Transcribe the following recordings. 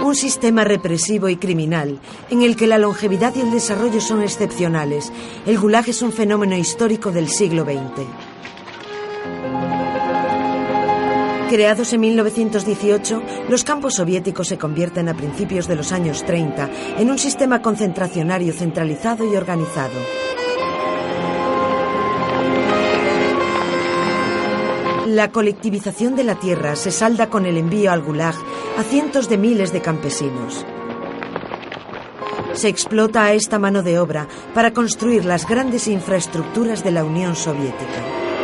Un sistema represivo y criminal, en el que la longevidad y el desarrollo son excepcionales. El Gulag es un fenómeno histórico del siglo XX. Creados en 1918, los campos soviéticos se convierten a principios de los años 30 en un sistema concentracionario centralizado y organizado. La colectivización de la tierra se salda con el envío al Gulag a cientos de miles de campesinos. Se explota a esta mano de obra para construir las grandes infraestructuras de la Unión Soviética.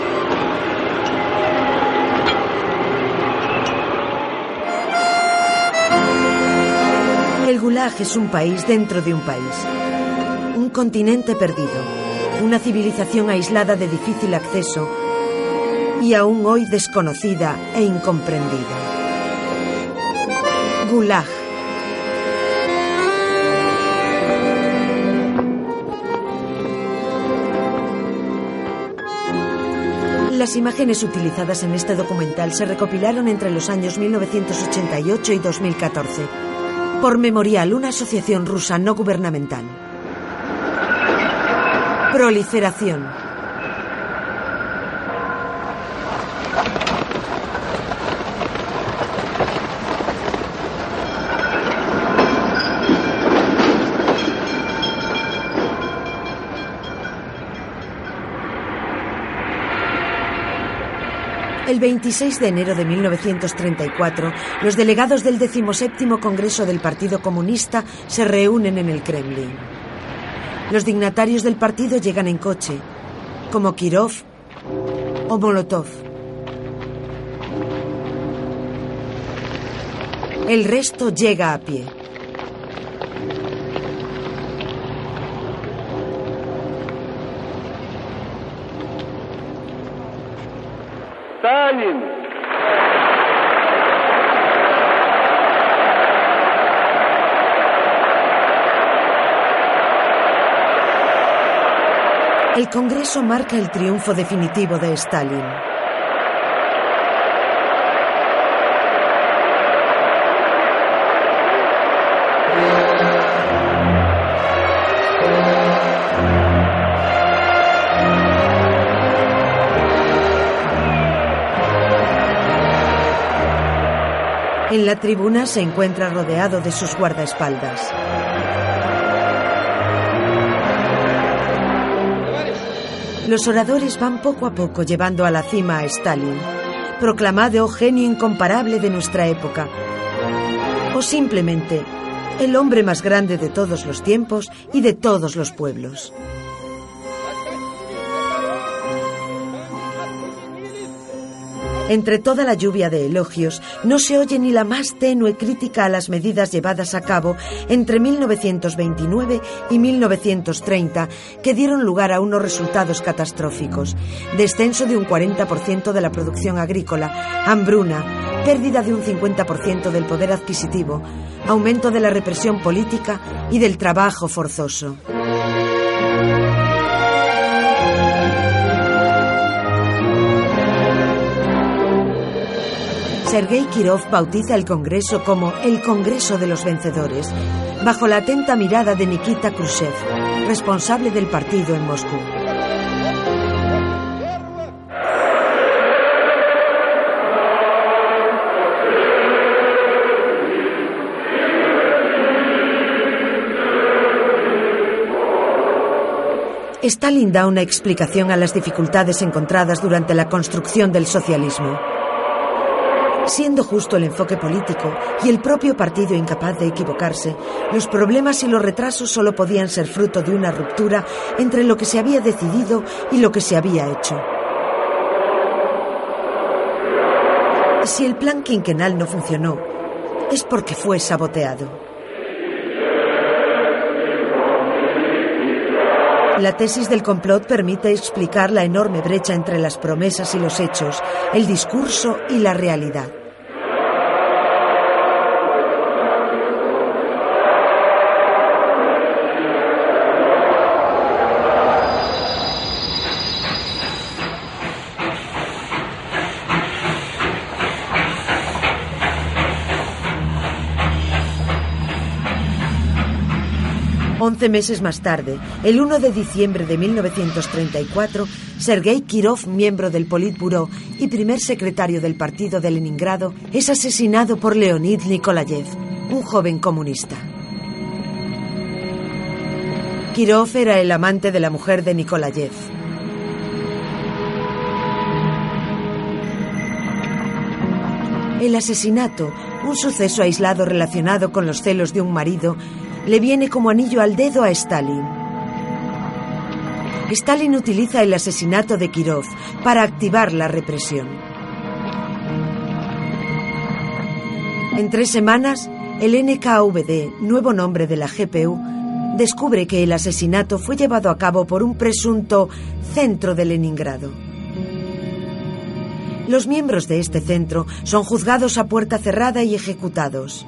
El Gulag es un país dentro de un país, un continente perdido, una civilización aislada de difícil acceso y aún hoy desconocida e incomprendida. Gulag. Las imágenes utilizadas en este documental se recopilaron entre los años 1988 y 2014 por Memorial, una asociación rusa no gubernamental. Proliferación. El 26 de enero de 1934, los delegados del 17º Congreso del Partido Comunista se reúnen en el Kremlin. Los dignatarios del partido llegan en coche, como Kirov o Molotov. El resto llega a pie. Stalin. El Congreso marca el triunfo definitivo de Stalin. En la tribuna se encuentra rodeado de sus guardaespaldas. Los oradores van poco a poco llevando a la cima a Stalin, proclamado genio incomparable de nuestra época, o simplemente el hombre más grande de todos los tiempos y de todos los pueblos. Entre toda la lluvia de elogios, no se oye ni la más tenue crítica a las medidas llevadas a cabo entre 1929 y 1930, que dieron lugar a unos resultados catastróficos: descenso de un 40% de la producción agrícola, hambruna, pérdida de un 50% del poder adquisitivo, aumento de la represión política y del trabajo forzoso. Sergei Kirov bautiza el Congreso como el Congreso de los Vencedores, bajo la atenta mirada de Nikita Khrushchev, responsable del partido en Moscú. Stalin da una explicación a las dificultades encontradas durante la construcción del socialismo. Siendo justo el enfoque político y el propio partido incapaz de equivocarse, los problemas y los retrasos solo podían ser fruto de una ruptura entre lo que se había decidido y lo que se había hecho. Si el plan quinquenal no funcionó, es porque fue saboteado. La tesis del complot permite explicar la enorme brecha entre las promesas y los hechos, el discurso y la realidad. 11 meses más tarde, el 1 de diciembre de 1934, Sergei Kirov, miembro del Politburó y primer secretario del partido de Leningrado, es asesinado por Leonid Nikolayev, un joven comunista. Kirov era el amante de la mujer de Nikolayev. El asesinato, un suceso aislado relacionado con los celos de un marido, le viene como anillo al dedo a Stalin. Stalin utiliza el asesinato de Kirov para activar la represión. En 3 semanas, el NKVD, nuevo nombre de la GPU, descubre que el asesinato fue llevado a cabo por un presunto centro de Leningrado. Los miembros de este centro son juzgados a puerta cerrada y ejecutados.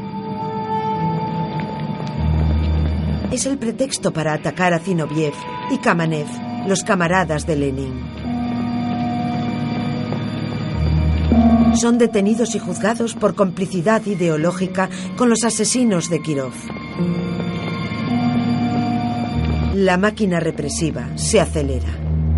Es el pretexto para atacar a Zinoviev y Kamenev, los camaradas de Lenin. Son detenidos y juzgados por complicidad ideológica con los asesinos de Kirov. La máquina represiva se acelera.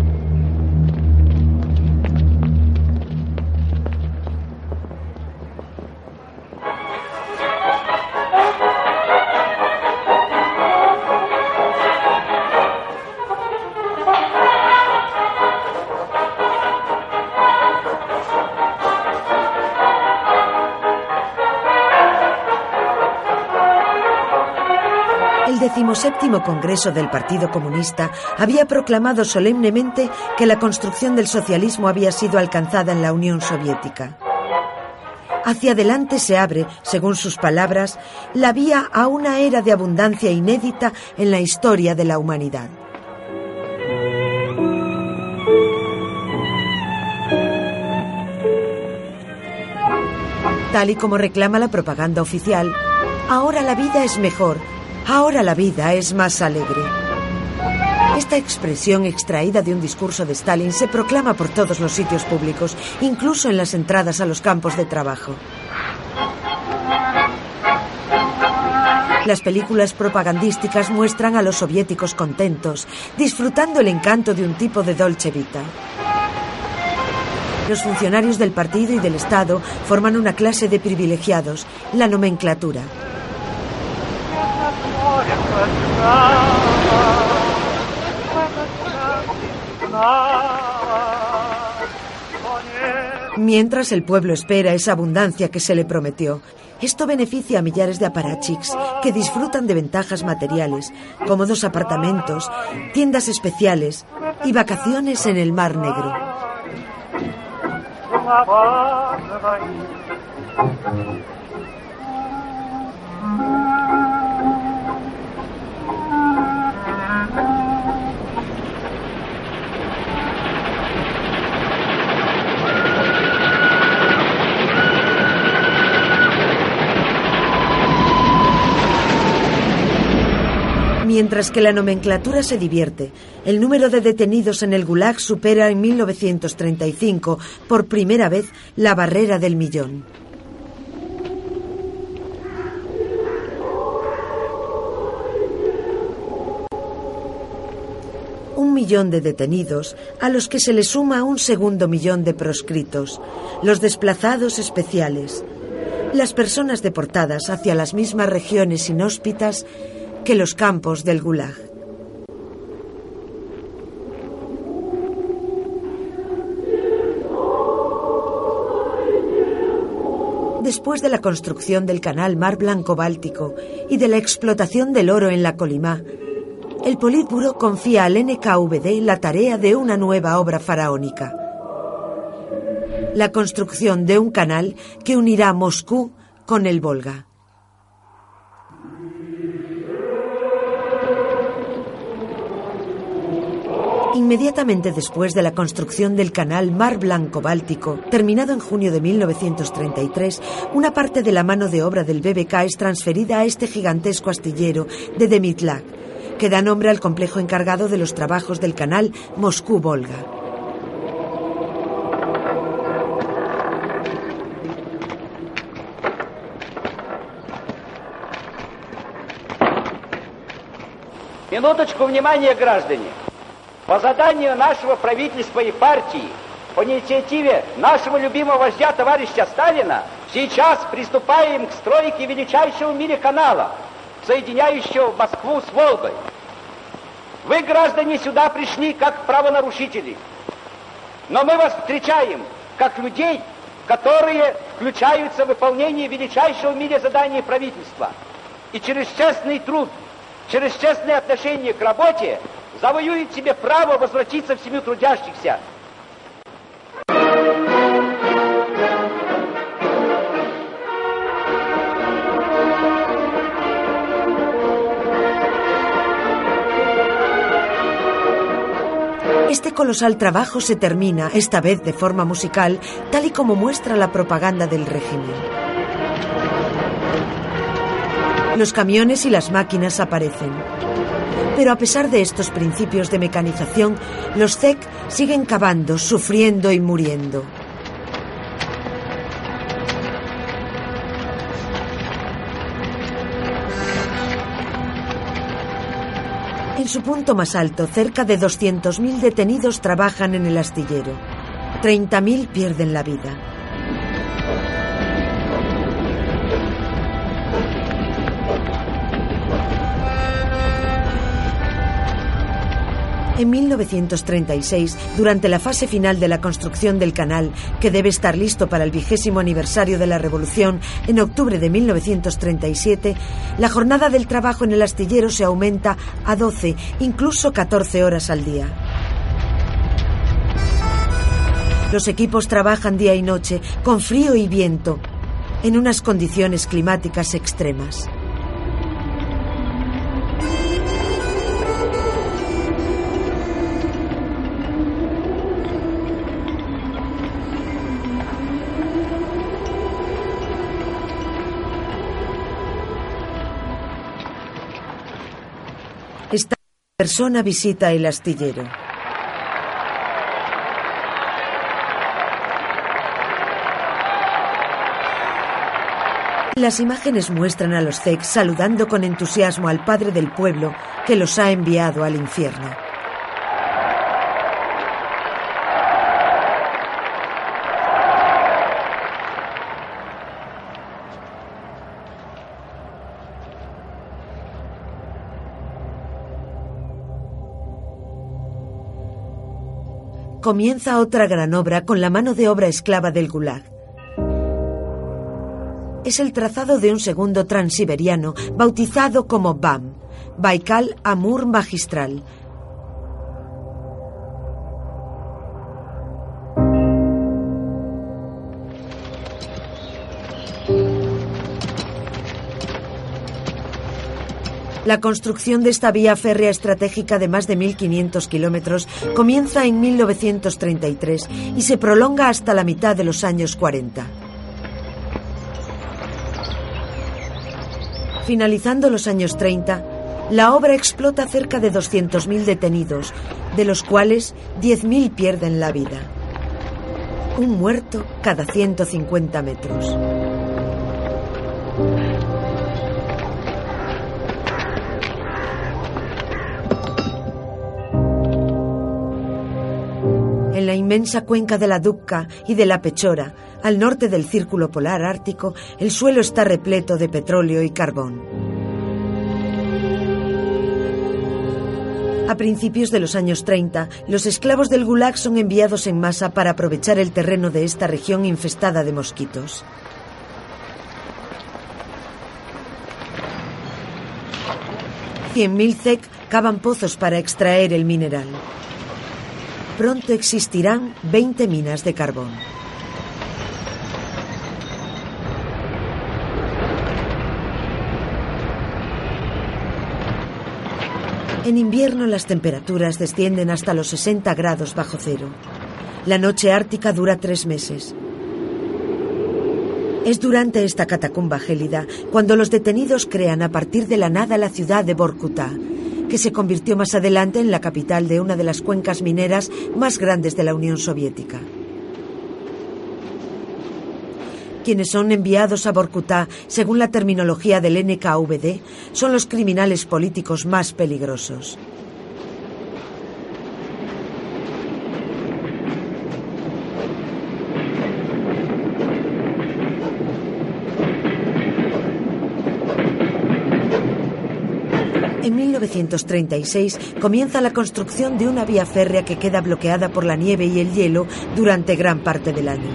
El 17º Congreso del Partido Comunista había proclamado solemnemente que la construcción del socialismo había sido alcanzada en la Unión Soviética. Hacia adelante se abre, según sus palabras, la vía a una era de abundancia inédita en la historia de la humanidad. Tal y como reclama la propaganda oficial, ahora la vida es mejor. Ahora la vida es más alegre. Esta expresión extraída de un discurso de Stalin se proclama por todos los sitios públicos, incluso en las entradas a los campos de trabajo. Las películas propagandísticas muestran a los soviéticos contentos, disfrutando el encanto de un tipo de Dolce Vita. Los funcionarios del partido y del Estado forman una clase de privilegiados, la nomenclatura. Mientras el pueblo espera esa abundancia que se le prometió. Esto beneficia a millares de aparachiks que disfrutan de ventajas materiales, cómodos apartamentos, tiendas especiales y vacaciones en el Mar Negro. Mientras que la nomenclatura se divierte, el número de detenidos en el Gulag supera en 1935 por primera vez la barrera del 1.000.000. Un 1.000.000 de detenidos, a los que se le suma un segundo 1.000.000 de proscritos, los desplazados especiales, las personas deportadas hacia las mismas regiones inhóspitas que los campos del Gulag. Después de la construcción del canal Mar Blanco-Báltico y de la explotación del oro en la Kolimá, el Politburó confía al NKVD la tarea de una nueva obra faraónica: la construcción de un canal que unirá Moscú con el Volga. Inmediatamente después de la construcción del canal Mar Blanco-Báltico, terminado en junio de 1933, una parte de la mano de obra del BBK es transferida a este gigantesco astillero de Demytlag, que da nombre al complejo encargado de los trabajos del canal Moscú-Volga. Минуточку внимания, граждане. По заданию нашего правительства и партии, по инициативе нашего любимого вождя товарища Сталина, сейчас приступаем к стройке величайшего в мире канала, соединяющего Москву с Волгой. Вы, граждане, сюда пришли как правонарушители. Но мы вас встречаем как людей, которые включаются в выполнение величайшего в мире задания правительства. И через честный труд, через честное отношение к работе завоюет себе право возвратиться в семью трудящихся. Este colosal trabajo se termina, esta vez de forma musical, tal y como muestra la propaganda del régimen. Los camiones y las máquinas aparecen. Pero a pesar de estos principios de mecanización, los ZEC siguen cavando, sufriendo y muriendo. En su punto más alto, cerca de 200.000 detenidos trabajan en el astillero. 30.000 pierden la vida. En 1936, durante la fase final de la construcción del canal, que debe estar listo para el 20º aniversario de la Revolución en octubre de 1937, la jornada del trabajo en el astillero se aumenta a 12, incluso 14 horas al día. Los equipos trabajan día y noche, con frío y viento, en unas condiciones climáticas extremas. Esta persona visita el astillero. Las imágenes muestran a los ZEC saludando con entusiasmo al padre del pueblo que los ha enviado al infierno. Comienza otra gran obra con la mano de obra esclava del Gulag. Es el trazado de un segundo transiberiano bautizado como BAM, Baikal-Amur Magistral. La construcción de esta vía férrea estratégica de más de 1.500 kilómetros comienza en 1933 y se prolonga hasta la mitad de los años 40. Finalizando los años 30, la obra explota cerca de 200.000 detenidos, de los cuales 10.000 pierden la vida. Un muerto cada 150 metros. En la inmensa cuenca de la Dubka y de la Pechora, al norte del Círculo Polar Ártico, el suelo está repleto de petróleo y carbón. A principios de los años 30, los esclavos del Gulag son enviados en masa para aprovechar el terreno de esta región infestada de mosquitos. $100.000 ZEC cavan pozos para extraer el mineral. Pronto existirán 20 minas de carbón. En invierno las temperaturas descienden hasta los 60 grados bajo cero. La noche ártica dura 3 meses. Es durante esta catacumba gélida cuando los detenidos crean a partir de la nada la ciudad de Vorkuta, que se convirtió más adelante en la capital de una de las cuencas mineras más grandes de la Unión Soviética. Quienes son enviados a Vorkutá, según la terminología del NKVD, son los criminales políticos más peligrosos. En 1936 comienza la construcción de una vía férrea que queda bloqueada por la nieve y el hielo durante gran parte del año.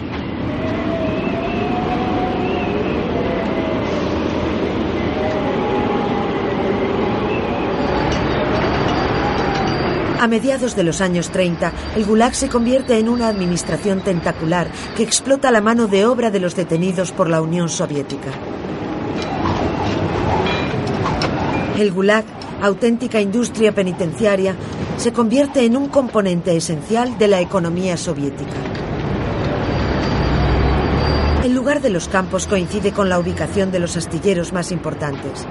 A mediados de los años 30, el Gulag se convierte en una administración tentacular que explota la mano de obra de los detenidos por la Unión Soviética. El Gulag, auténtica industria penitenciaria, se convierte en un componente esencial de la economía soviética. El lugar de los campos coincide con la ubicación de los astilleros más importantes.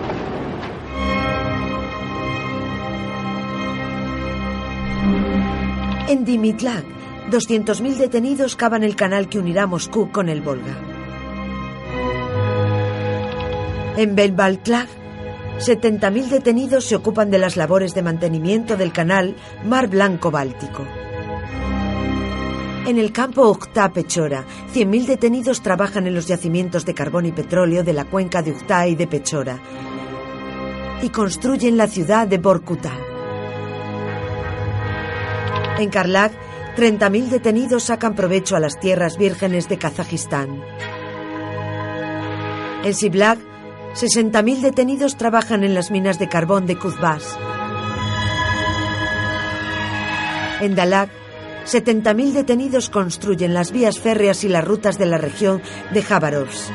En Dimitlag, 200.000 detenidos cavan el canal que unirá Moscú con el Volga. En Belbaltlag, 70.000 detenidos se ocupan de las labores de mantenimiento del canal Mar Blanco-Báltico. En el campo Uktá-Pechora, 100.000 detenidos trabajan en los yacimientos de carbón y petróleo de la cuenca de Uktá y de Pechora y construyen la ciudad de Vorkutá. En Karlag, 30.000 detenidos sacan provecho a las tierras vírgenes de Kazajistán. En Siblag, 60.000 detenidos trabajan en las minas de carbón de Kuzbás. En Dalag, 70.000 detenidos construyen las vías férreas y las rutas de la región de Khabarovsk.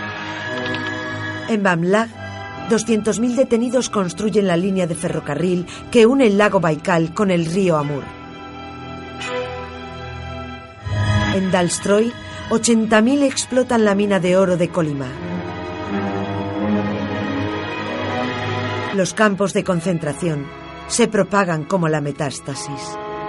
En Bamlag, 200.000 detenidos construyen la línea de ferrocarril que une el lago Baikal con el río Amur. En Dalstroy, 80.000 explotan la mina de oro de Kolyma. Los campos de concentración se propagan como la metástasis.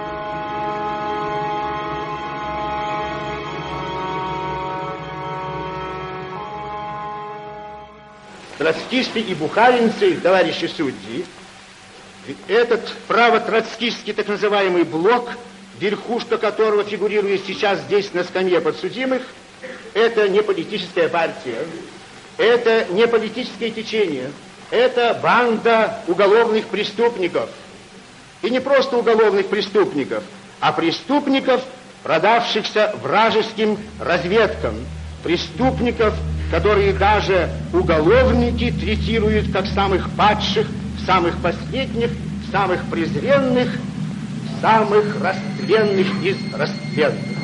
Троцкисты и бухаринцы, товарищи судьи, этот право-троцкистский так называемый блок, верхушка которого фигурирует сейчас здесь на скамье подсудимых, это не политическая партия, это не политическое течение. Это банда уголовных преступников. И не просто уголовных преступников, а преступников, продавшихся вражеским разведкам. Преступников, которые даже уголовники третируют как самых падших, самых последних, самых презренных, самых растленных из растленных.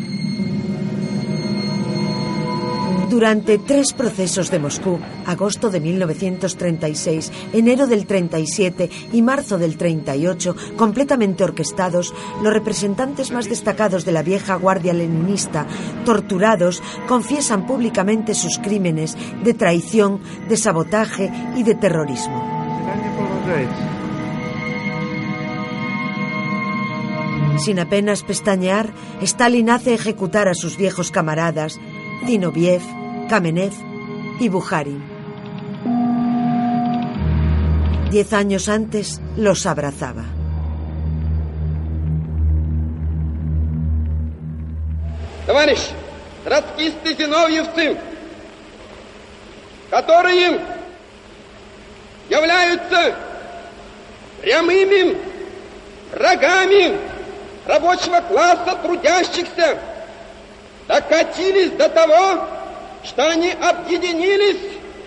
Durante 3 procesos de Moscú, agosto de 1936, enero del 37 y marzo del 38, completamente orquestados, los representantes más destacados de la vieja guardia leninista, torturados, confiesan públicamente sus crímenes de traición, de sabotaje y de terrorismo. Sin apenas pestañear, Stalin hace ejecutar a sus viejos camaradas, Zinoviev, Kamenev y Bukharin. 10 años antes los abrazaba. Товарищи, троцкисты, зиновьевцы, которые являются прямыми врагами рабочего класса трудящихся, докатились до того, что они объединились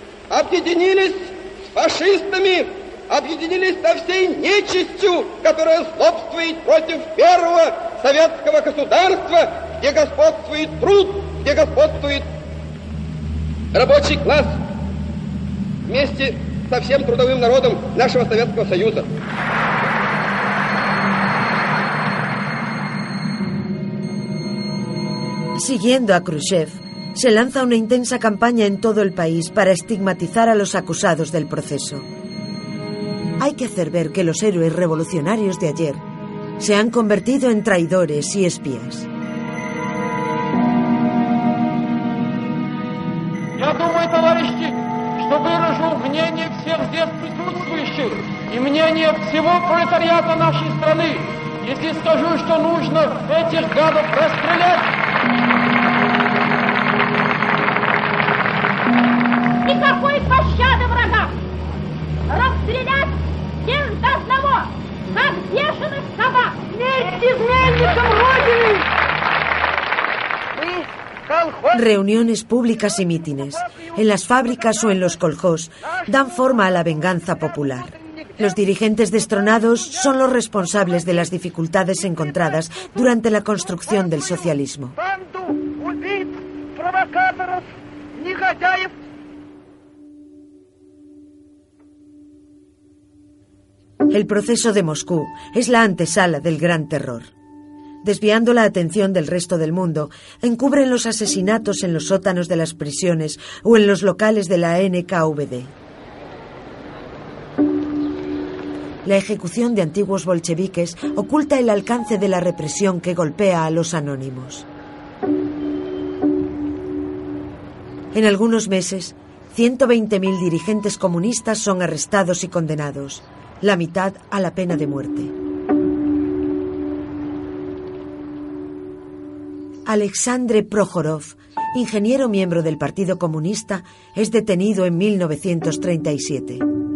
с фашистами, объединились со всей нечистью, которая злобствует против первого советского государства, где господствует труд, где господствует рабочий класс, вместе со всем трудовым народом нашего Советского Союза. Siguiendo a Khrushchev, se lanza una intensa campaña en todo el país para estigmatizar a los acusados del proceso. Hay que hacer ver que los héroes revolucionarios de ayer se han convertido en traidores y espías. счастье, что выражу мнение всех здесь присутствующих и мнение всего пролетариата нашей страны, если скажу, что нужно этих гадов расстрелять. Никакой пощады врагам! Расстрелять всех до одного, как бешеных собак! Вместе изменникам Родины! Reuniones públicas y mítines, en las fábricas o en los koljós, dan forma a la venganza popular. Los dirigentes destronados son los responsables de las dificultades encontradas durante la construcción del socialismo. El proceso de Moscú es la antesala del Gran Terror. Desviando la atención del resto del mundo, encubren los asesinatos en los sótanos de las prisiones o en los locales de la NKVD. La ejecución de antiguos bolcheviques oculta el alcance de la represión que golpea a los anónimos. En algunos meses, 120.000 dirigentes comunistas son arrestados y condenados, la mitad a la pena de muerte. Alexandre Prokhorov, ingeniero miembro del Partido Comunista, es detenido en 1937.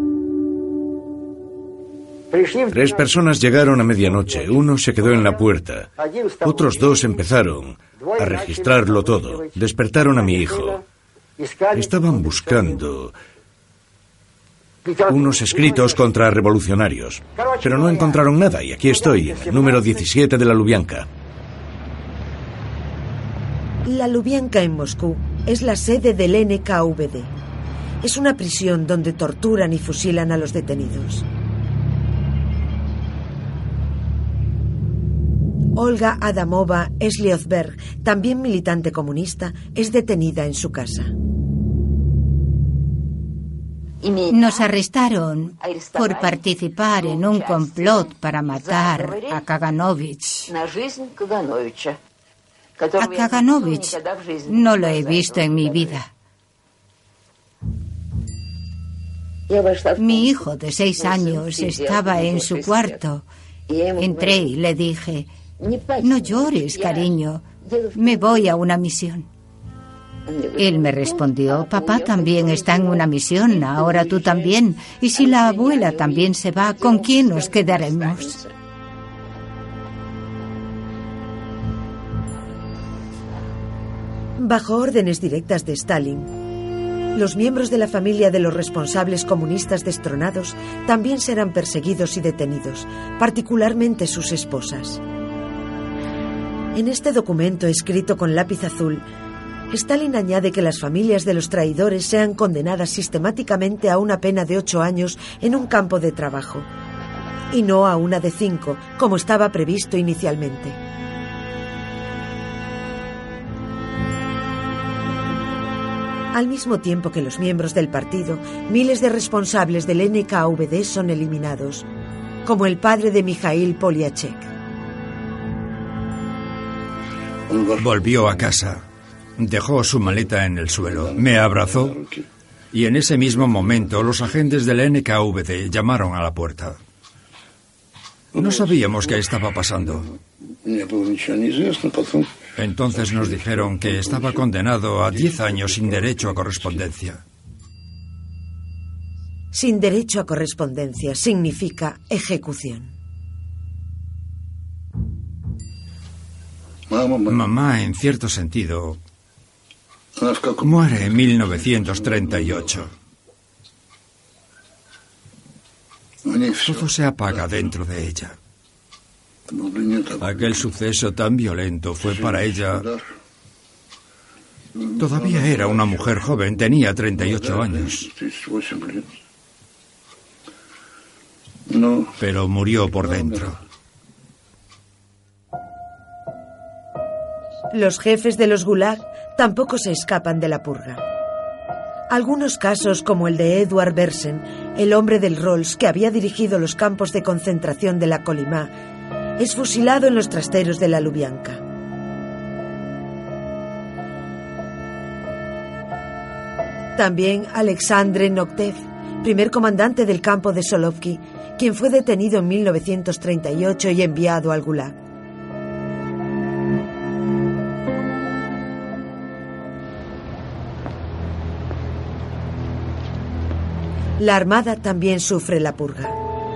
3 personas llegaron a medianoche. Uno se quedó en la puerta. Otros 2 empezaron a registrarlo todo. Despertaron a mi hijo. Estaban buscando unos escritos contrarrevolucionarios, pero no encontraron nada y aquí estoy, en el número 17 de la Lubianka. La Lubianka en Moscú es la sede del NKVD. Es una prisión donde torturan y fusilan a los detenidos. Olga Adamova Sliozberg, también militante comunista, es detenida en su casa. Nos arrestaron por participar en un complot para matar a Kaganovich. A Kaganovich no lo he visto en mi vida. Mi hijo de 6 años estaba en su cuarto. Entré y le dije: no llores, cariño, me voy a una misión. Él me respondió: papá también está en una misión, ahora tú también. Y si la abuela también se va, ¿con quién nos quedaremos? Bajo órdenes directas de Stalin, los miembros de la familia de los responsables comunistas destronados también serán perseguidos y detenidos, particularmente sus esposas. En este documento escrito con lápiz azul, Stalin añade que las familias de los traidores sean condenadas sistemáticamente a una pena de 8 años en un campo de trabajo, y no a una de 5, como estaba previsto inicialmente. Al mismo tiempo que los miembros del partido, miles de responsables del NKVD son eliminados, como el padre de Mikhail Polyachek. Volvió a casa, dejó su maleta en el suelo, me abrazó y en ese mismo momento los agentes del NKVD llamaron a la puerta. No sabíamos qué estaba pasando. Entonces nos dijeron que estaba condenado a 10 años sin derecho a correspondencia. Sin derecho a correspondencia significa ejecución. Mamá, en cierto sentido, muere en 1938. Todo se apaga dentro de ella. Aquel suceso tan violento fue para ella. Todavía era una mujer joven, tenía 38 años. Pero murió por dentro. Los jefes de los Gulag tampoco se escapan de la purga. Algunos casos, como el de Eduard Bersen, el hombre del Rolls que había dirigido los campos de concentración de la Kolyma, es fusilado en los trasteros de la Lubianka. También Alexandre Noktev, primer comandante del campo de Solovki, quien fue detenido en 1938 y enviado al Gulag. La Armada también sufre la purga.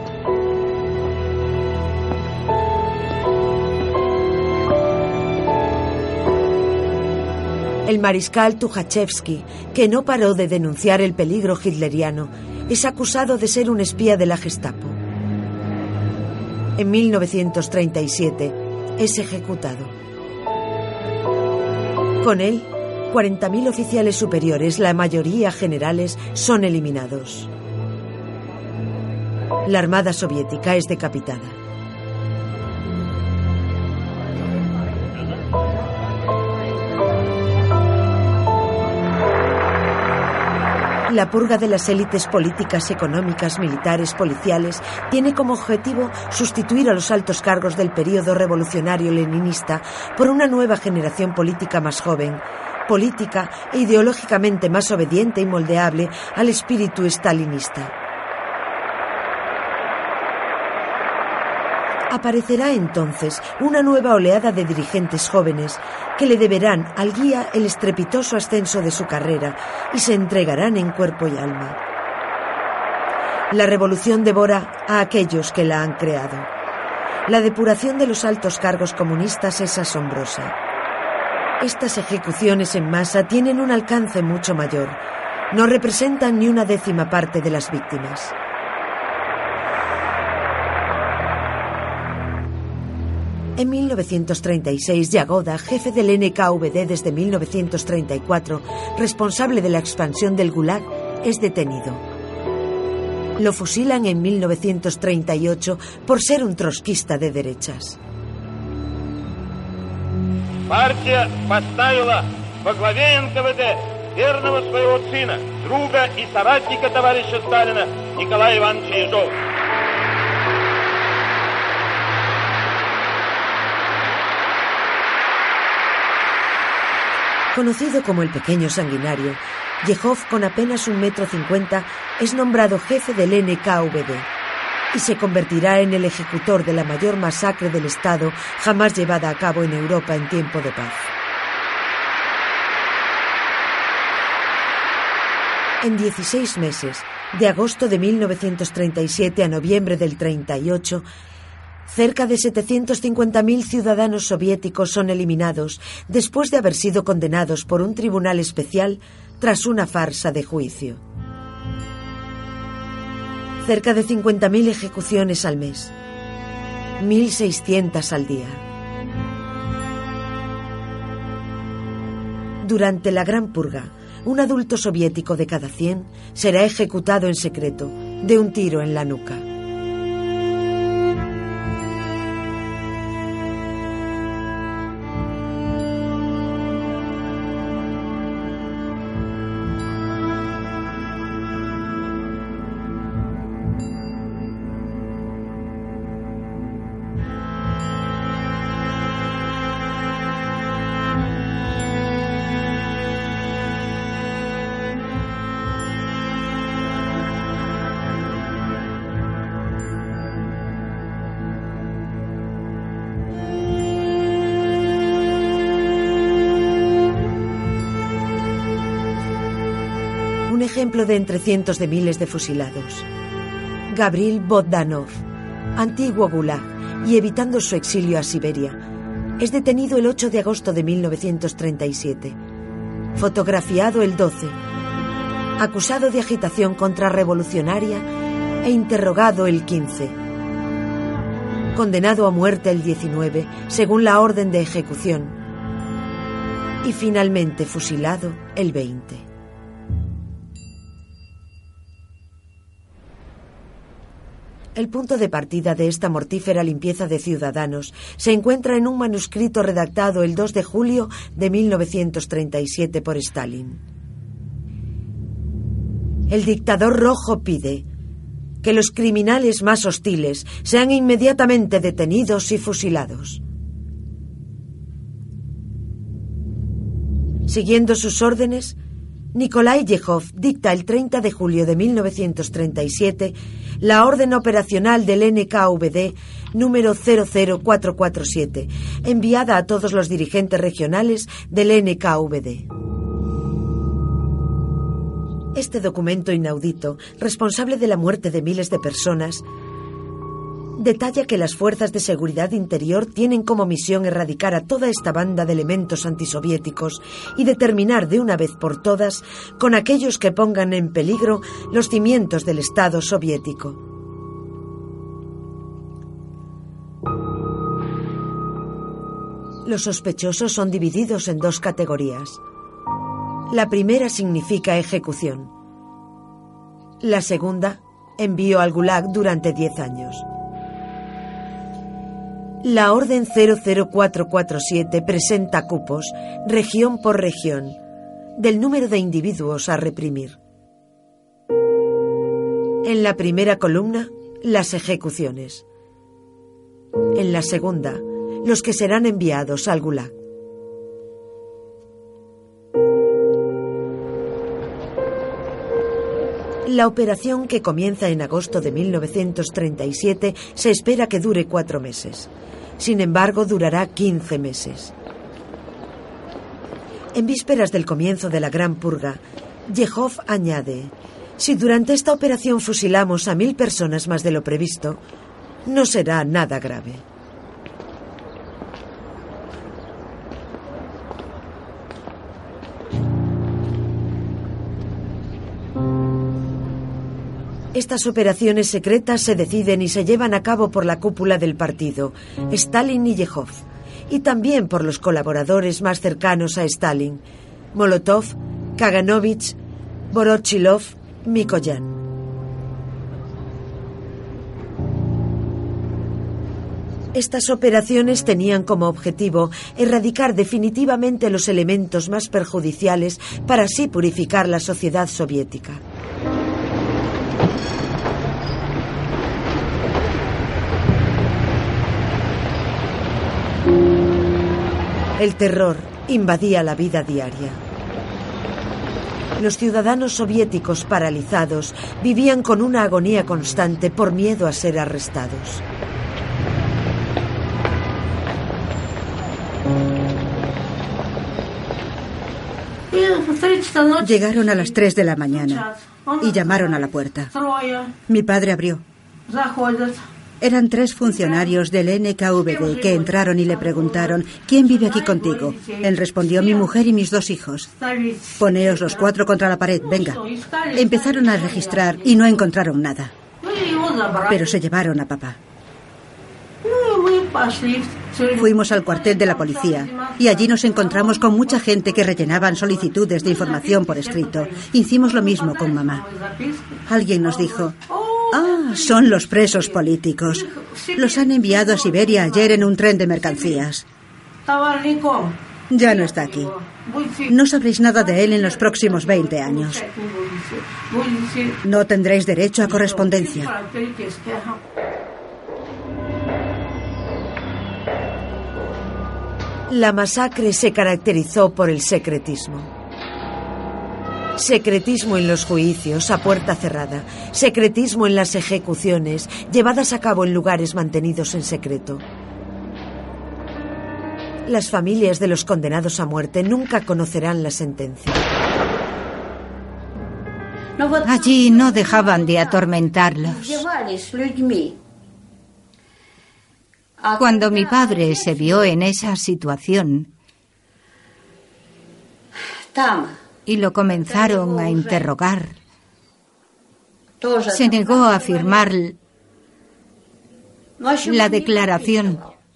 El mariscal Tukhachevsky, que no paró de denunciar el peligro hitleriano, es acusado de ser un espía de la Gestapo. En 1937 es ejecutado. Con él, 40.000 oficiales superiores, la mayoría generales, son eliminados. La Armada soviética es decapitada. La purga de las élites políticas, económicas, militares, policiales tiene como objetivo sustituir a los altos cargos del período revolucionario leninista por una nueva generación política más joven, política e ideológicamente más obediente y moldeable al espíritu stalinista. Aparecerá entonces una nueva oleada de dirigentes jóvenes que le deberán al guía el estrepitoso ascenso de su carrera y se entregarán en cuerpo y alma. La revolución devora a aquellos que la han creado. La depuración de los altos cargos comunistas es asombrosa. Estas ejecuciones en masa tienen un alcance mucho mayor. No representan ni una décima parte de las víctimas. En 1936, Yagoda, jefe del NKVD desde 1934, responsable de la expansión del Gulag, es detenido. Lo fusilan en 1938 por ser un trotskista de derechas. Партия поставила во главе НКВД верного своего сына, друга и соратника товарища Сталина Николая Ивановича Ежова. Conocido como el pequeño sanguinario, Yejov, con apenas 1,50 m, es nombrado jefe del NKVD y se convertirá en el ejecutor de la mayor masacre del Estado jamás llevada a cabo en Europa en tiempo de paz. En 16 meses, de agosto de 1937 a noviembre del 38, cerca de 750.000 ciudadanos soviéticos son eliminados después de haber sido condenados por un tribunal especial tras una farsa de juicio. Cerca de 50.000 ejecuciones al mes, 1.600 al día. Durante la Gran Purga, un adulto soviético de cada 100 será ejecutado en secreto de un tiro en la nuca. Ejemplo de entre cientos de miles de fusilados. Gavril Bogdanov, antiguo Gulag y evitando su exilio a Siberia, es detenido el 8 de agosto de 1937, fotografiado el 12, acusado de agitación contrarrevolucionaria e interrogado el 15, condenado a muerte el 19 según la orden de ejecución y finalmente fusilado el 20. El punto de partida de esta mortífera limpieza de ciudadanos se encuentra en un manuscrito redactado el 2 de julio de 1937 por Stalin. El dictador rojo pide que los criminales más hostiles sean inmediatamente detenidos y fusilados. Siguiendo sus órdenes, Nikolai Yejov dicta el 30 de julio de 1937 la orden operacional del NKVD número 00447, enviada a todos los dirigentes regionales del NKVD. Este documento inaudito, responsable de la muerte de miles de personas, detalla que las fuerzas de seguridad interior tienen como misión erradicar a toda esta banda de elementos antisoviéticos y determinar de una vez por todas con aquellos que pongan en peligro los cimientos del Estado soviético. Los sospechosos son divididos en dos categorías. La primera significa ejecución. La segunda, envío al Gulag durante 10 años. La Orden 00447 presenta cupos, región por región, del número de individuos a reprimir. En la primera columna, las ejecuciones. En la segunda, los que serán enviados al Gulag. La operación, que comienza en agosto de 1937, se espera que dure 4 meses. Sin embargo, durará 15 meses. En vísperas del comienzo de la Gran Purga, Yejov añade: si durante esta operación fusilamos a 1000 personas más de lo previsto, no será nada grave. Estas operaciones secretas se deciden y se llevan a cabo por la cúpula del partido, Stalin y Yejov, y también por los colaboradores más cercanos a Stalin, Molotov, Kaganovich, Vorochilov, Mikoyan. Estas operaciones tenían como objetivo erradicar definitivamente los elementos más perjudiciales para así purificar la sociedad soviética. El terror invadía la vida diaria. Los ciudadanos soviéticos paralizados vivían con una agonía constante por miedo a ser arrestados. Llegaron a las 3 de la mañana y llamaron a la puerta. Mi padre abrió. Eran 3 funcionarios del NKVD que entraron y le preguntaron: ¿quién vive aquí contigo? Él respondió: mi mujer y mis 2 hijos. Poneos los 4 contra la pared, venga. Empezaron a registrar y no encontraron nada. Pero se llevaron a papá. Fuimos al cuartel de la policía y allí nos encontramos con mucha gente que rellenaban solicitudes de información por escrito. Hicimos lo mismo con mamá. Alguien nos dijo: ah, son los presos políticos. Los han enviado a Siberia ayer en un tren de mercancías. Ya no está aquí. No sabréis nada de él en los próximos 20 años. No tendréis derecho a correspondencia. La masacre se caracterizó por el secretismo. Secretismo en los juicios a puerta cerrada. Secretismo en las ejecuciones llevadas a cabo en lugares mantenidos en secreto. Las familias de los condenados a muerte nunca conocerán la sentencia. Allí no dejaban de atormentarlos. Cuando mi padre se vio en esa situación y lo comenzaron a interrogar, se negó a firmar la declaración.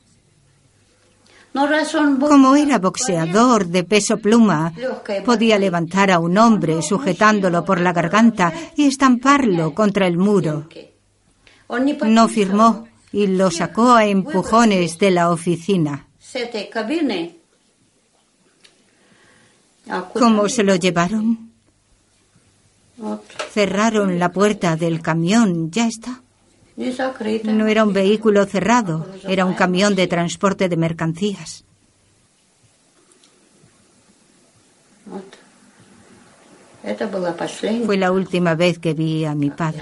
Como era boxeador de peso pluma, podía levantar a un hombre sujetándolo por la garganta y estamparlo contra el muro. No firmó y lo sacó a empujones de la oficina. ¿Cómo se lo llevaron? Cerraron la puerta del camión, ya está. No era un vehículo cerrado, era un camión de transporte de mercancías. Fue la última vez que vi a mi padre.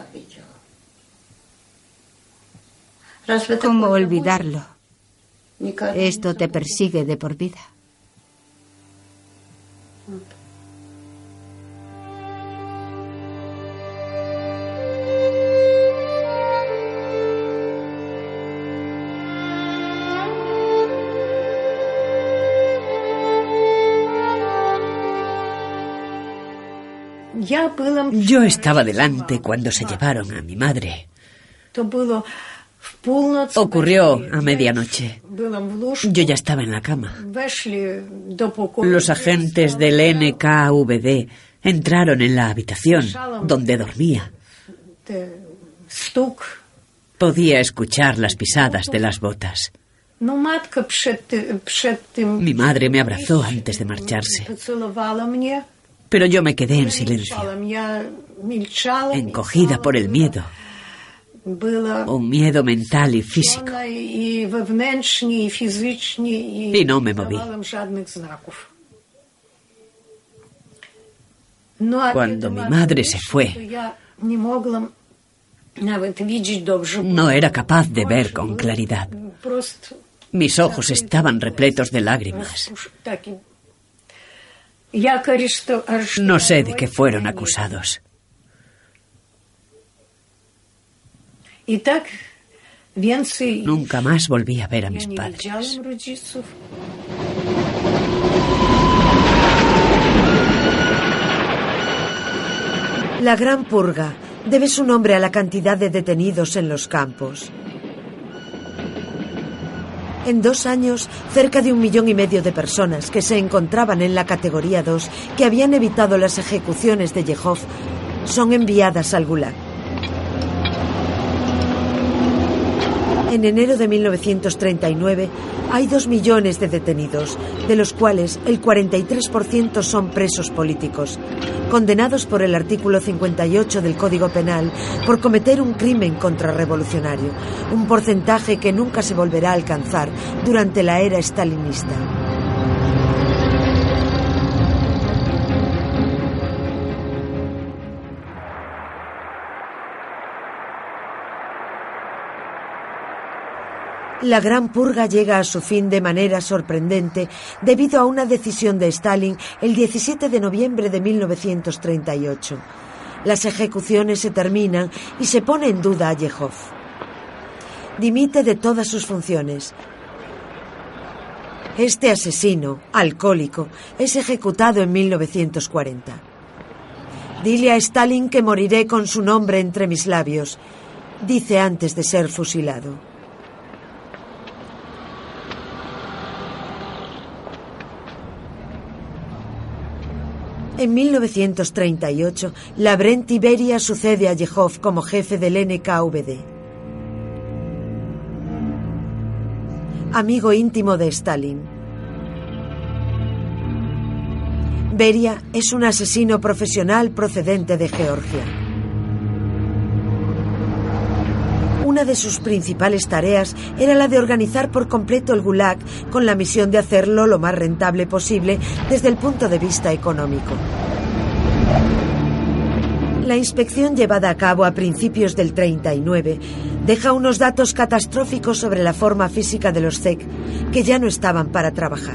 ¿Cómo olvidarlo? Esto te persigue de por vida. Yo estaba delante cuando se llevaron a mi madre. Ocurrió a medianoche. Yo ya estaba en la cama. Los agentes del NKVD entraron en la habitación donde dormía. Podía escuchar las pisadas de las botas. Mi madre me abrazó antes de marcharse. Pero yo me quedé en silencio, encogida por el miedo. Un miedo mental y físico. Y no me moví. Cuando mi madre se fue, no era capaz de ver con claridad. Mis ojos estaban repletos de lágrimas. No sé de qué fueron acusados. Nunca más volví a ver a mis padres. La Gran Purga debe su nombre a la cantidad de detenidos en los campos. En 2 años, cerca de 1,5 millones de personas que se encontraban en la categoría 2, que habían evitado las ejecuciones de Yejov, son enviadas al Gulag. En enero de 1939 hay 2 millones de detenidos, de los cuales el 43% son presos políticos, condenados por el artículo 58 del Código Penal por cometer un crimen contrarrevolucionario, un porcentaje que nunca se volverá a alcanzar durante la era stalinista. La Gran Purga llega a su fin de manera sorprendente debido a una decisión de Stalin el 17 de noviembre de 1938. Las ejecuciones se terminan y se pone en duda a Yejov. Dimite de todas sus funciones. Este asesino, alcohólico, es ejecutado en 1940. Dile a Stalin que moriré con su nombre entre mis labios, dice antes de ser fusilado. En 1938, Lavrenti Beria sucede a Yejov como jefe del NKVD. Amigo íntimo de Stalin. Beria es un asesino profesional procedente de Georgia. Una de sus principales tareas era la de organizar por completo el Gulag, con la misión de hacerlo lo más rentable posible desde el punto de vista económico. La inspección llevada a cabo a principios del 39 deja unos datos catastróficos sobre la forma física de los zec, que ya no estaban para trabajar.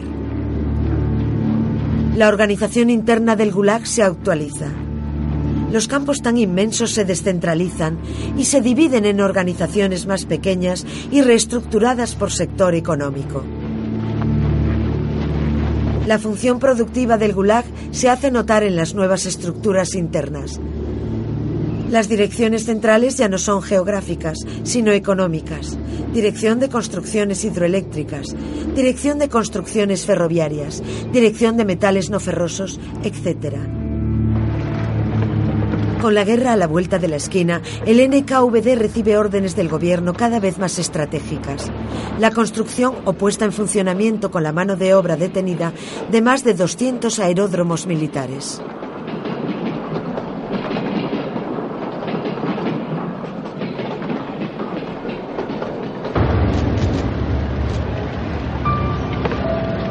La organización interna del Gulag se actualiza. Los campos tan inmensos se descentralizan y se dividen en organizaciones más pequeñas y reestructuradas por sector económico. La función productiva del Gulag se hace notar en las nuevas estructuras internas. Las direcciones centrales ya no son geográficas, sino económicas. Dirección de construcciones hidroeléctricas, dirección de construcciones ferroviarias, dirección de metales no ferrosos, etc. Con la guerra a la vuelta de la esquina, el NKVD recibe órdenes del gobierno cada vez más estratégicas. La construcción o puesta en funcionamiento con la mano de obra detenida de más de 200 aeródromos militares.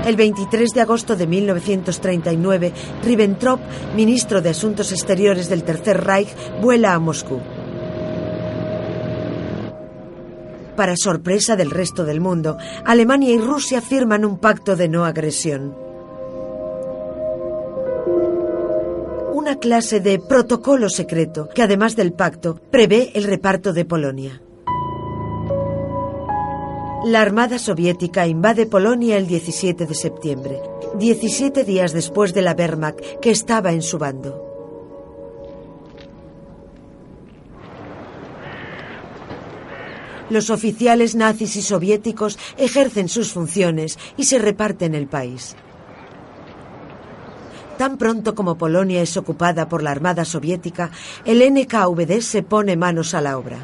El 23 de agosto de 1939, Ribbentrop, ministro de Asuntos Exteriores del Tercer Reich, vuela a Moscú. Para sorpresa del resto del mundo, Alemania y Rusia firman un pacto de no agresión. Una clase de protocolo secreto que, además del pacto, prevé el reparto de Polonia. La Armada Soviética invade Polonia el 17 de septiembre, 17 días después de la Wehrmacht, que estaba en su bando. Los oficiales nazis y soviéticos ejercen sus funciones y se reparten el país. Tan pronto como Polonia es ocupada por la Armada Soviética, el NKVD se pone manos a la obra.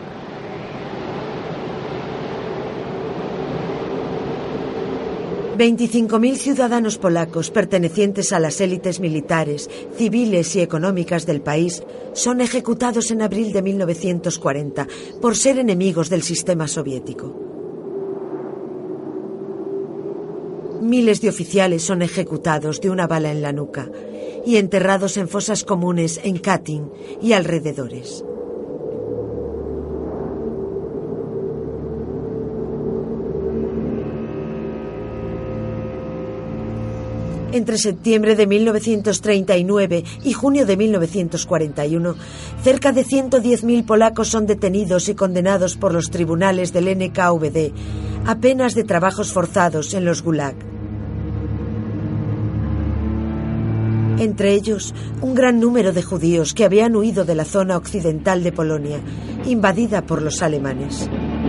$25.000 ciudadanos polacos pertenecientes a las élites militares, civiles y económicas del país son ejecutados en abril de 1940 por ser enemigos del sistema soviético. Miles de oficiales son ejecutados de una bala en la nuca y enterrados en fosas comunes en Katyn y alrededores. Entre septiembre de 1939 y junio de 1941, cerca de 110.000 polacos son detenidos y condenados por los tribunales del NKVD a penas de trabajos forzados en los Gulag. Entre ellos, un gran número de judíos que habían huido de la zona occidental de Polonia, invadida por los alemanes.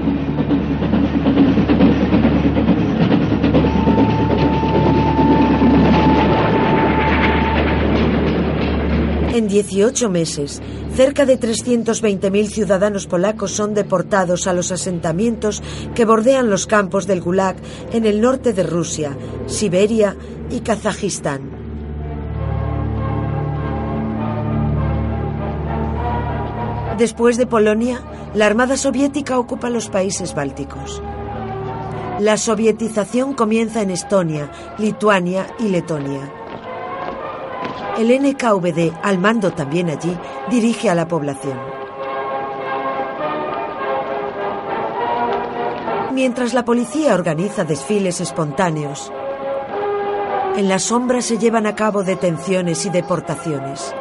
En 18 meses, cerca de 320.000 ciudadanos polacos son deportados a los asentamientos que bordean los campos del Gulag en el norte de Rusia, Siberia y Kazajistán. Después de Polonia, la Armada Soviética ocupa los países bálticos. La sovietización comienza en Estonia, Lituania y Letonia. El NKVD, al mando también allí, dirige a la población. Mientras la policía organiza desfiles espontáneos, en la sombra se llevan a cabo detenciones y deportaciones.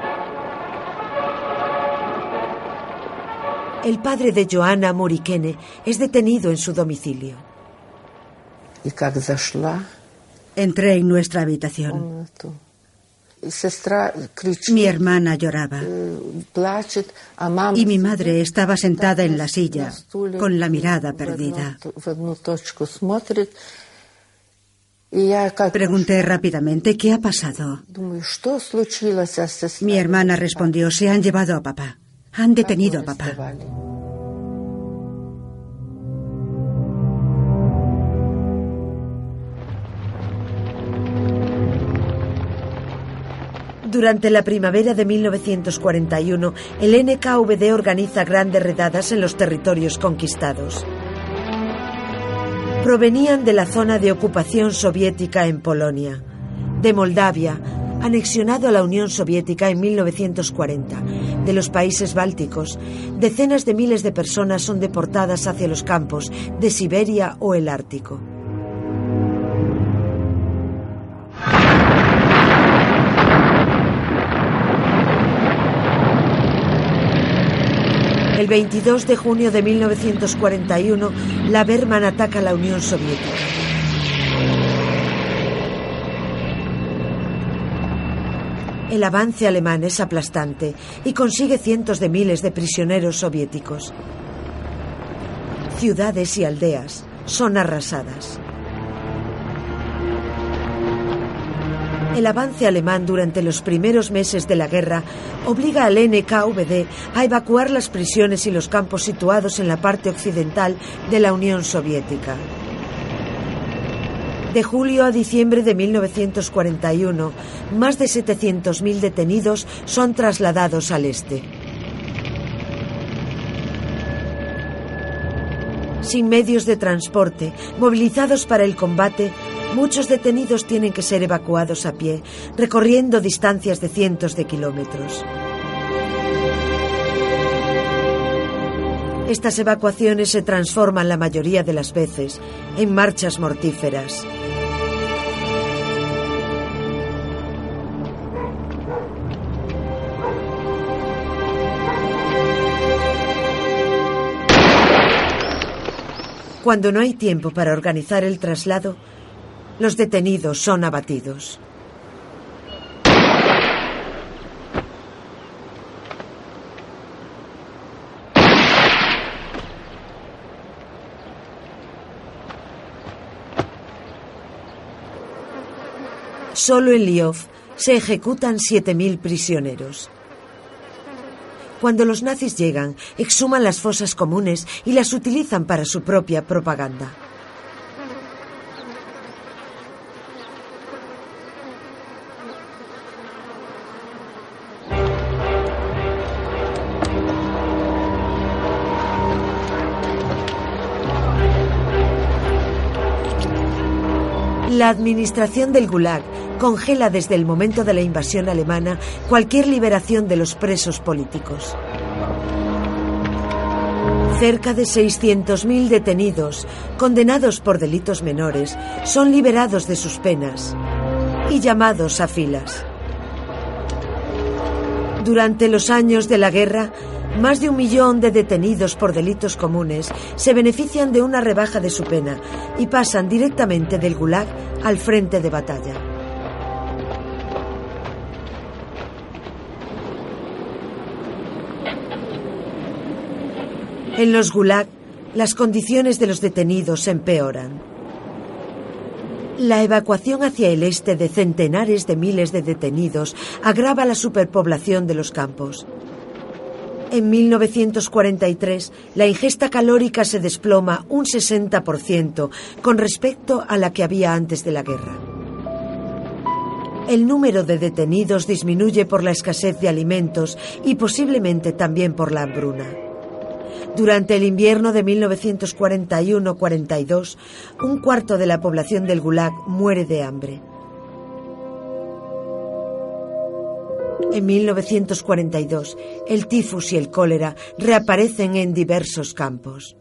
El padre de Joanna Murikene es detenido en su domicilio. Entré en nuestra habitación. Mi hermana lloraba y mi madre estaba sentada en la silla con la mirada perdida. Pregunté rápidamente: ¿qué ha pasado? Mi hermana respondió: se han llevado a papá, han detenido a papá. Durante la primavera de 1941, el NKVD organiza grandes redadas en los territorios conquistados. Provenían de la zona de ocupación soviética en Polonia, de Moldavia, anexionado a la Unión Soviética en 1940, de los países bálticos. Decenas de miles de personas son deportadas hacia los campos de Siberia o el Ártico. El 22 de junio de 1941, la Wehrmacht ataca a la Unión Soviética. El avance alemán es aplastante y consigue cientos de miles de prisioneros soviéticos. Ciudades y aldeas son arrasadas. El avance alemán durante los primeros meses de la guerra obliga al NKVD a evacuar las prisiones y los campos situados en la parte occidental de la Unión Soviética. De julio a diciembre de 1941, más de 700.000 detenidos son trasladados al este. Sin medios de transporte, movilizados para el combate, muchos detenidos tienen que ser evacuados a pie, recorriendo distancias de cientos de kilómetros. Estas evacuaciones se transforman la mayoría de las veces en marchas mortíferas. Cuando no hay tiempo para organizar el traslado, los detenidos son abatidos. Solo en Lviv se ejecutan 7.000 prisioneros. Cuando los nazis llegan, exhuman las fosas comunes y las utilizan para su propia propaganda. La administración del Gulag congela desde el momento de la invasión alemana cualquier liberación de los presos políticos. Cerca de 600.000 detenidos, condenados por delitos menores, son liberados de sus penas y llamados a filas. Durante los años de la guerra, más de 1 millón de detenidos por delitos comunes se benefician de una rebaja de su pena y pasan directamente del Gulag al frente de batalla. En los Gulag, las condiciones de los detenidos empeoran. La evacuación hacia el este de centenares de miles de detenidos agrava la superpoblación de los campos. En 1943, la ingesta calórica se desploma un 60% con respecto a la que había antes de la guerra. El número de detenidos disminuye por la escasez de alimentos y posiblemente también por la hambruna. Durante el invierno de 1941-42, 1/4 de la población del Gulag muere de hambre. En 1942, el tifus y el cólera reaparecen en diversos campos.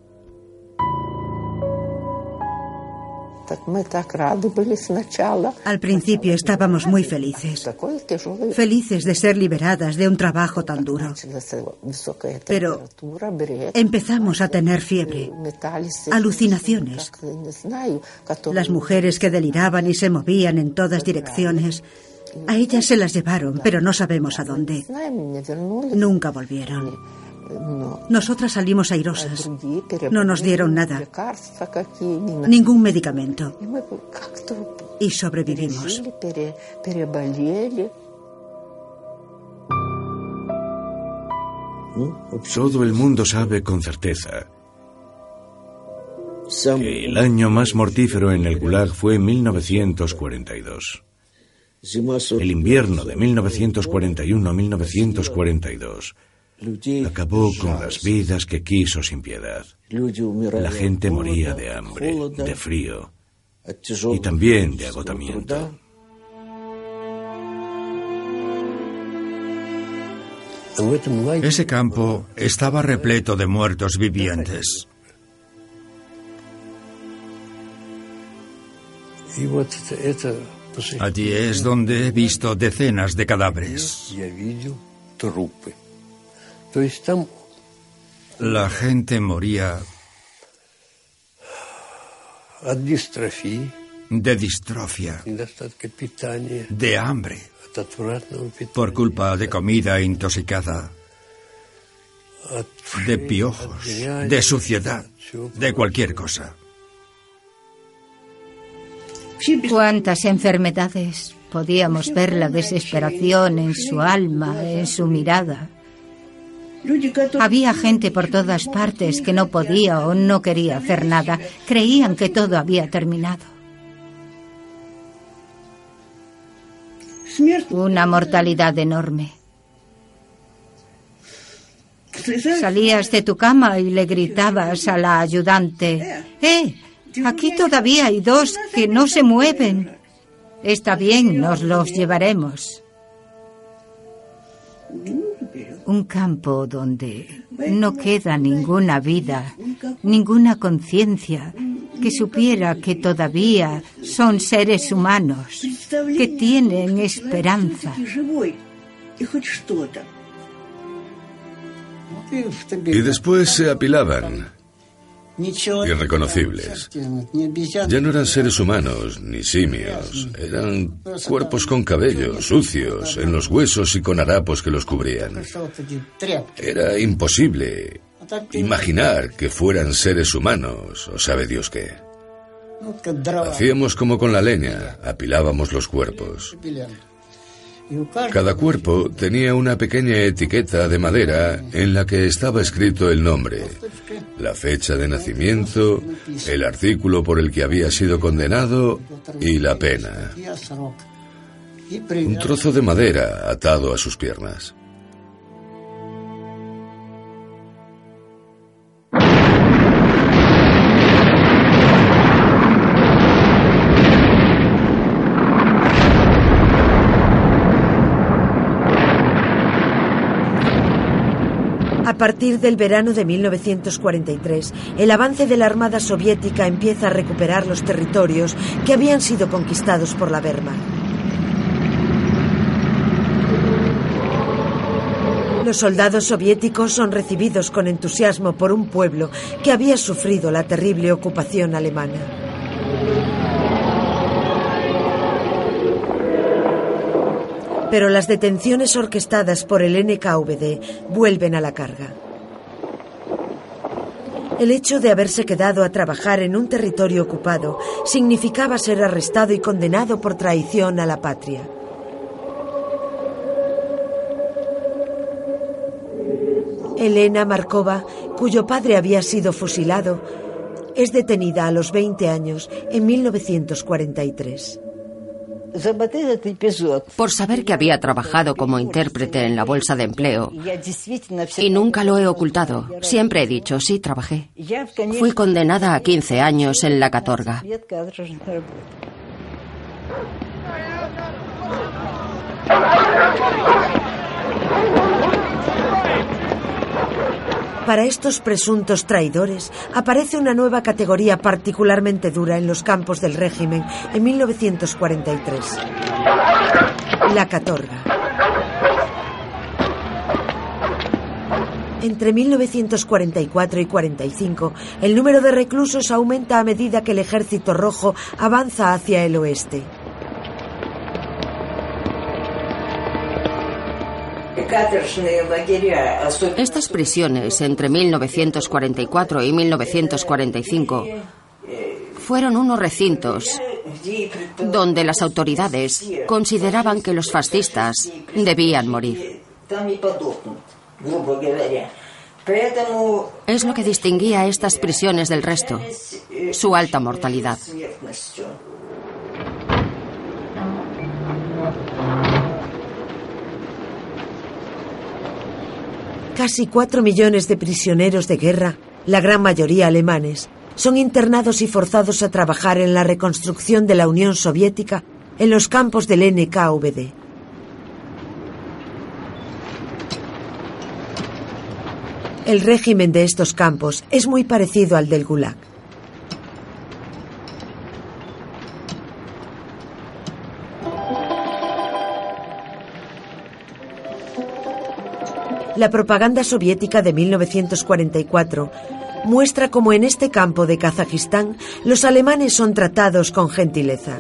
Al principio estábamos muy felices. Felices de ser liberadas de un trabajo tan duro. Pero empezamos a tener fiebre, alucinaciones. Las mujeres que deliraban y se movían en todas direcciones, a ellas se las llevaron, pero no sabemos a dónde. Nunca volvieron. Nosotras salimos airosas. No nos dieron nada, ningún medicamento. Y sobrevivimos. Todo el mundo sabe con certeza que el año más mortífero en el Gulag fue 1942. El invierno de 1941-1942 acabó con las vidas que quiso sin piedad. La gente moría de hambre, de frío y también de agotamiento. Ese campo estaba repleto de muertos vivientes. Allí es donde he visto decenas de cadáveres. La gente moría de distrofia, de hambre, por culpa de comida intoxicada, de piojos, de suciedad, de cualquier cosa. Cuántas enfermedades. Podíamos ver la desesperación en su alma, en su mirada. Había gente por todas partes que no podía o no quería hacer nada. Creían que todo había terminado. Una mortalidad enorme. Salías de tu cama y le gritabas a la ayudante: aquí todavía hay 2 que no se mueven. Está bien, nos los llevaremos. Un campo donde no queda ninguna vida, ninguna conciencia que supiera que todavía son seres humanos, que tienen esperanza. Y después se apilaban, irreconocibles. Ya no eran seres humanos ni simios, eran cuerpos con cabello, sucios, en los huesos y con harapos que los cubrían. Era imposible imaginar que fueran seres humanos, o sabe Dios qué. Hacíamos como con la leña, apilábamos los cuerpos. Cada cuerpo tenía una pequeña etiqueta de madera en la que estaba escrito el nombre, la fecha de nacimiento, el artículo por el que había sido condenado y la pena. Un trozo de madera atado a sus piernas. A partir del verano de 1943, el avance de la Armada soviética empieza a recuperar los territorios que habían sido conquistados por la Wehrmacht. Los soldados soviéticos son recibidos con entusiasmo por un pueblo que había sufrido la terrible ocupación alemana. Pero las detenciones orquestadas por el NKVD vuelven a la carga. El hecho de haberse quedado a trabajar en un territorio ocupado significaba ser arrestado y condenado por traición a la patria. Elena Markova, cuyo padre había sido fusilado, es detenida a los 20 años en 1943. Por saber que había trabajado como intérprete en la bolsa de empleo, y nunca lo he ocultado, siempre he dicho, sí, trabajé. Fui condenada a 15 años en la catorga. Para estos presuntos traidores aparece una nueva categoría particularmente dura en los campos del régimen en 1943. La catorga. Entre 1944 y 45, el número de reclusos aumenta a medida que el Ejército Rojo avanza hacia el oeste. Estas prisiones entre 1944 y 1945 fueron unos recintos donde las autoridades consideraban que los fascistas debían morir. Es lo que distinguía a estas prisiones del resto, su alta mortalidad. Casi 4 millones de prisioneros de guerra, la gran mayoría alemanes, son internados y forzados a trabajar en la reconstrucción de la Unión Soviética en los campos del NKVD. El régimen de estos campos es muy parecido al del Gulag. La propaganda soviética de 1944 muestra cómo en este campo de Kazajistán los alemanes son tratados con gentileza.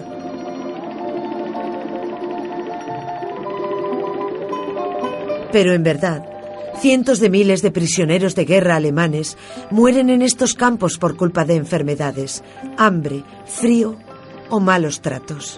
Pero en verdad, cientos de miles de prisioneros de guerra alemanes mueren en estos campos por culpa de enfermedades, hambre, frío o malos tratos.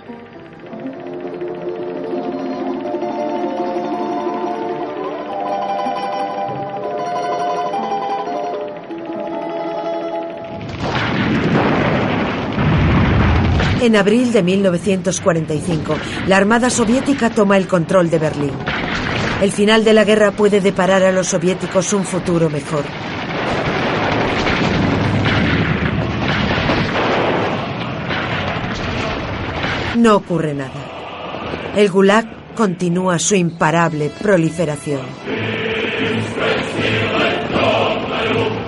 En abril de 1945, la Armada soviética toma el control de Berlín. El final de la guerra puede deparar a los soviéticos un futuro mejor. No ocurre nada. El Gulag continúa su imparable proliferación.